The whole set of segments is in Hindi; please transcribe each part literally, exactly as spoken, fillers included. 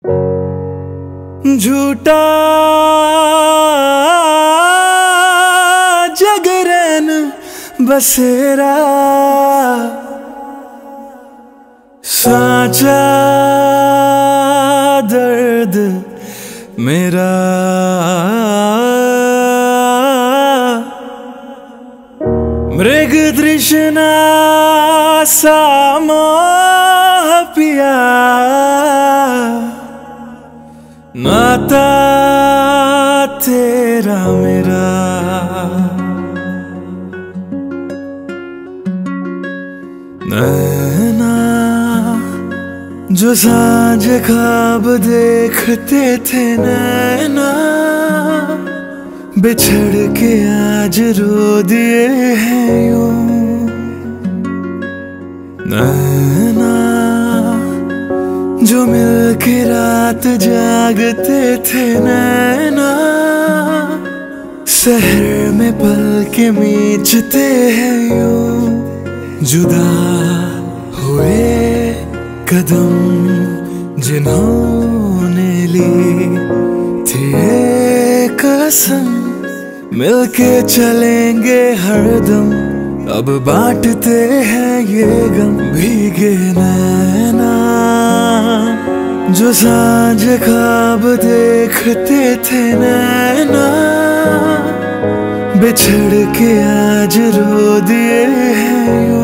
झूठा जगरन बसेरा, साचा दर्द मेरा। मृग तृष्णा सा मोह पिया, नाता तेरा मेरा। नैना जो सांझ ख्वाब देखते थे, नैना बिछड़ के आज रो दिए हैं यूं। नैना जो मिल के रात जागते थे, नैना शहर में पल के मीचते हैं यूं। जुदा हुए कदम जिन्होंने ली थी कसम, मिलके चलेंगे हरदम, अब बांटते हैं ये गम। भीगे नैना जो सांझ ख्वाब देखते थे, नैना बिछड़ के आज रो दिए हैं यूं।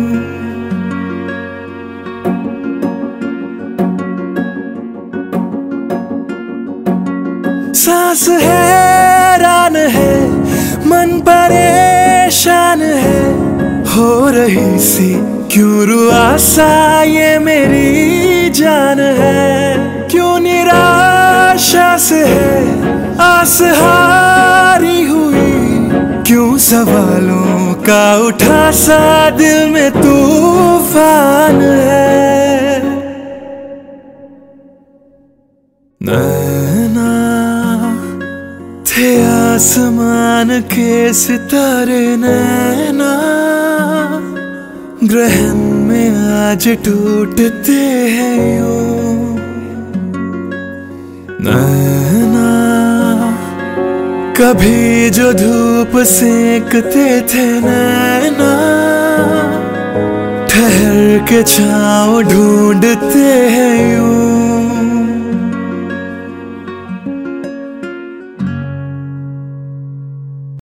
सांस हैरान है, मन परेशान है, हो रही सी क्यों रुआसा ये मेरी जान है। क्यों निराशा से है आस हारी हुई, क्यों सवालों का उठा सा दिल में तूफान है। नैना थे आसमान के सितारे, नैना ग्रहण में आज टूटते हैं यूं। नैना कभी जो धूप सेकते थे, नैना ठहर के छाँव ढूंढते हैं यूं।